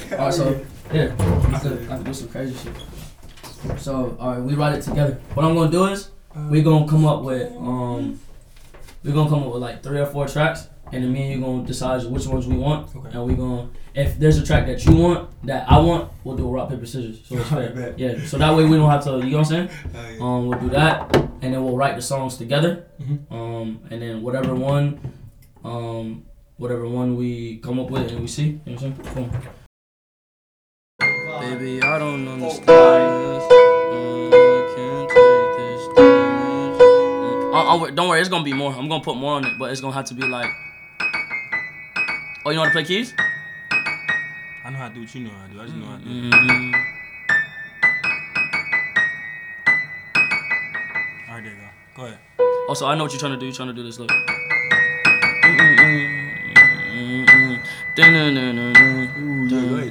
Alright, so yeah, I could do some crazy shit. So alright, we write it together. What I'm gonna do is we gonna come up with like 3 or 4 tracks, and then me and you gonna decide which ones we want. Okay. And we gonna, if there's a track that you want that I want, we'll do a rock paper scissors. So it's fair. Yeah. So that way we don't have to. You know what I'm saying? We'll do that, and then we'll write the songs together. And then whatever one we come up with and we see. You know what I'm saying? Cool. Baby, I don't understand this. Can't take this damage. Don't worry, it's gonna be more. I'm gonna put more on it, but it's gonna have to be like. Oh, you know how to play keys? I know how to do what you know how to do. I just know how to do it. Alright, there you go. Go ahead. Also, I know what you're trying to do. You're trying to do this, look. Ooh, yeah, go ahead.